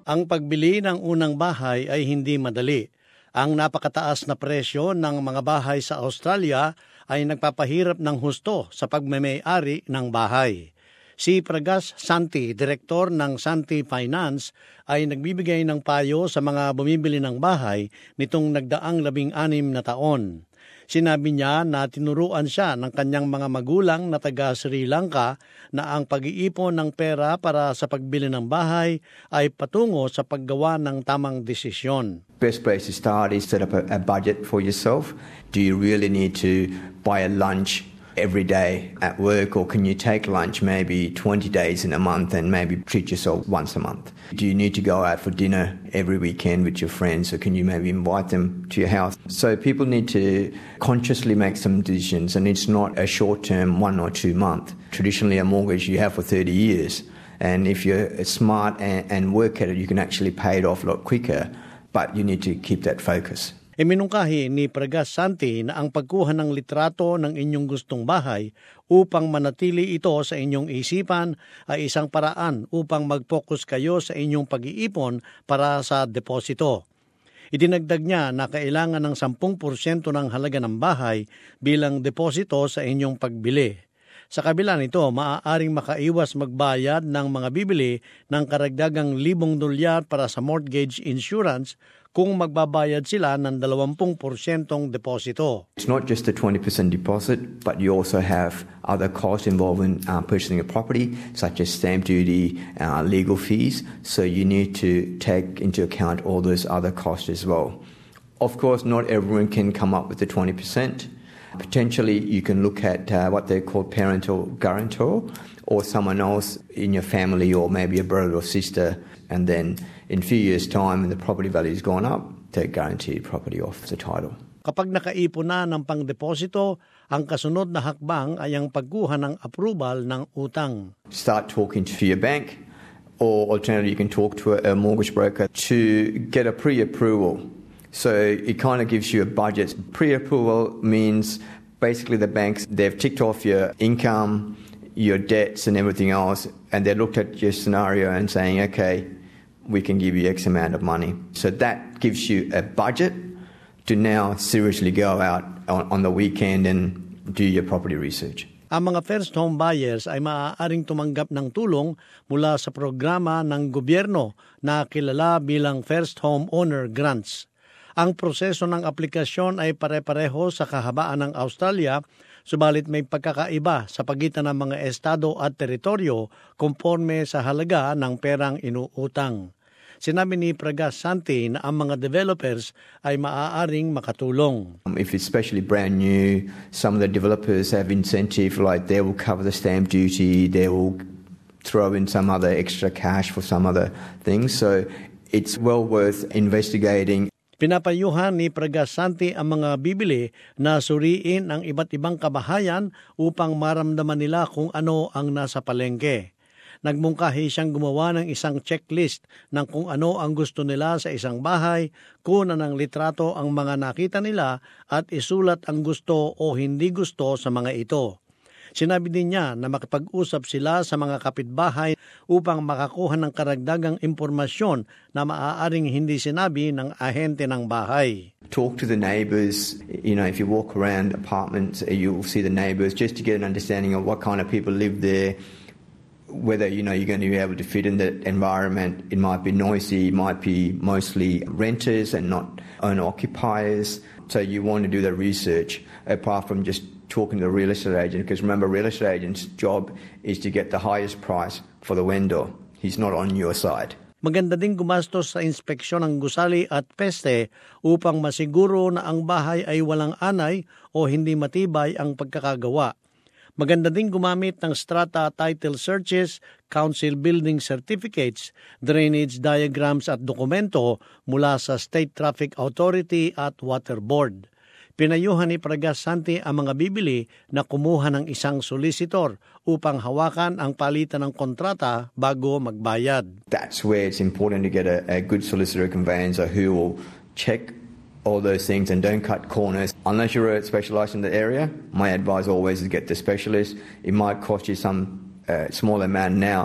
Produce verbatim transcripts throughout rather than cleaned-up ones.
Ang pagbili ng unang bahay ay hindi madali. Ang napakataas na presyo ng mga bahay sa Australia ay nagpapahirap ng husto sa pagmamay-ari ng bahay. Si Pragas Santi, direktor ng Santi Finance, ay nagbibigay ng payo sa mga bumibili ng bahay nitong nagdaang labing-anim na taon. Sinabi niya na tinuruan siya ng kanyang mga magulang na taga Sri Lanka na ang pag-iipon ng pera para sa pagbili ng bahay ay patungo sa paggawa ng tamang desisyon. Best place to start is set up a, a budget for yourself. Do you really need to buy a lunch every day at work, or can you take lunch maybe twenty days in a month and maybe treat yourself once a month? Do you need to go out for dinner every weekend with your friends, or can you maybe invite them to your house? So people need to consciously make some decisions, and it's not a short-term one or two month. Traditionally a mortgage you have for thirty years, and if you're smart and, and work at it, you can actually pay it off a lot quicker, but you need to keep that focus. Iminungkahi ni Pragas Santi na ang pagkuha ng litrato ng inyong gustong bahay upang manatili ito sa inyong isipan ay isang paraan upang mag-focus kayo sa inyong pag-iipon para sa deposito. Idinagdag niya na kailangan ng ten percent ng halaga ng bahay bilang deposito sa inyong pagbili. Sa kabila nito, maaaring makaiwas magbayad ng mga bibili ng karagdagang libong dolyar para sa mortgage insurance kung magbabayad sila ng twenty percent deposito. It's not just the twenty percent deposit, but you also have other costs involved in uh, purchasing a property, such as stamp duty, uh, legal fees. So you need to take into account all those other costs as well. Of course, not everyone can come up with the twenty percent. Potentially, you can look at uh, what they call parental guarantor, or someone else in your family, or maybe a brother or sister, and then in a few years' time, when the property value has gone up, they guarantee property off the title. Kapag nakaipon na ng pangdeposito, ang kasunod na hakbang ay ang pagkuha ng approval ng utang. Start talking to your bank, or alternatively, you can talk to a, a mortgage broker to get a pre-approval. So it kind of gives you a budget. Pre-approval means basically the banks, they've ticked off your income, your debts and everything else, and they looked at your scenario and saying, okay, we can give you X amount of money. So that gives you a budget to now seriously go out on, on the weekend and do your property research. Ang mga first home buyers ay maaaring tumanggap ng tulong mula sa programa ng gobyerno na kilala bilang First Home Owner Grants. Ang proseso ng aplikasyon ay pare-pareho sa kahabaan ng Australia, subalit may pagkakaiba sa pagitan ng mga estado at teritoryo konforme sa halaga ng perang inuutang. Sinabi ni Pragas Santi na ang mga developers ay maaaring makatulong. If it's especially brand new, some of the developers have incentive, like they will cover the stamp duty, they will throw in some other extra cash for some other things. So it's well worth investigating. Pinapayuhan ni Pragas Santi ang mga bibili na suriin ang iba't ibang kabahayan upang maramdaman nila kung ano ang nasa palengke. Nagmungkahi siyang gumawa ng isang checklist ng kung ano ang gusto nila sa isang bahay, kunan ng litrato ang mga nakita nila at isulat ang gusto o hindi gusto sa mga ito. Sinabi din niya na makipag-usap sila sa mga kapitbahay upang makakuha ng karagdagang impormasyon na maaaring hindi sinabi ng ahente ng bahay. Talk to the neighbours. You know, if you walk around apartments, you'll see the neighbours just to get an understanding of what kind of people live there, whether, you know, you're going to be able to fit in that environment. It might be noisy, it might be mostly renters and not owner-occupiers. So you want to do the research apart from just talking to the real estate agent, because remember, real estate agent's job is to get the highest price for the vendor. He's not on your side. Maganda ding gumastos sa inspeksyon ng gusali at peste upang masiguro na ang bahay ay walang anay o hindi matibay ang pagkakagawa. Maganda ding gumamit ng strata title searches, council building certificates, drainage diagrams at dokumento mula sa State Traffic Authority at Water Board. Pinayuhan ni Pragas Santi ang mga bibili na kumuha ng isang solicitor upang hawakan ang palitan ng kontrata bago magbayad. That's where it's important to get a, a good solicitor conveyancer who will check all those things and don't cut corners. Unless you're specialised in the area, my advice always is get the specialist. It might cost you some uh, small amount now,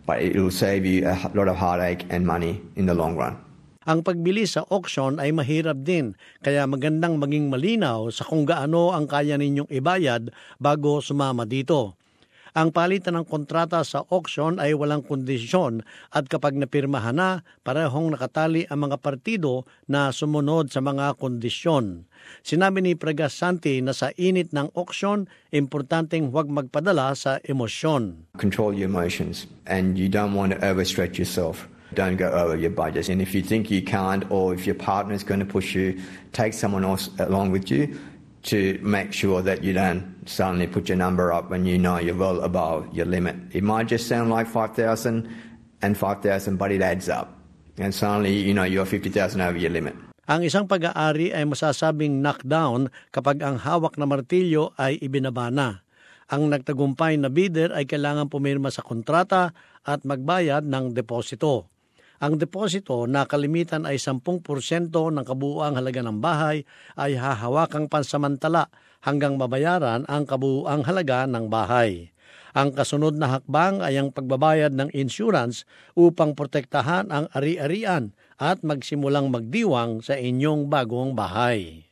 but it will save you a lot of heartache and money in the long run. Ang pagbili sa auction ay mahirap din, kaya magandang maging malinaw sa kung gaano ang kaya ninyong ibayad bago sumama dito. Ang palitan ng kontrata sa auction ay walang kondisyon at kapag napirmahan na, parehong nakatali ang mga partido na sumunod sa mga kondisyon. Sinabi ni Pregasanti na sa init ng auction, importanteng huwag magpadala sa emosyon. Control your emotions and you don't want to overstretch yourself. Don't go over your budget. And if you think you can't, or if your partner is going to push you, take someone else along with you to make sure that you don't suddenly put your number up when you know you're well above your limit. It might just sound like five thousand and five thousand, but it adds up. And suddenly, you know, you're fifty thousand over your limit. Ang isang pag-aari ay masasabing knockdown kapag ang hawak na martilyo ay ibinaba na. Ang nagtagumpay na bidder ay kailangan pumirma sa kontrata at magbayad ng deposito. Ang deposito na kalimitan ay ten percent ng kabuuang halaga ng bahay ay hahawakang pansamantala hanggang mabayaran ang kabuuang halaga ng bahay. Ang kasunod na hakbang ay ang pagbabayad ng insurance upang protektahan ang ari-arian at magsimulang magdiwang sa inyong bagong bahay.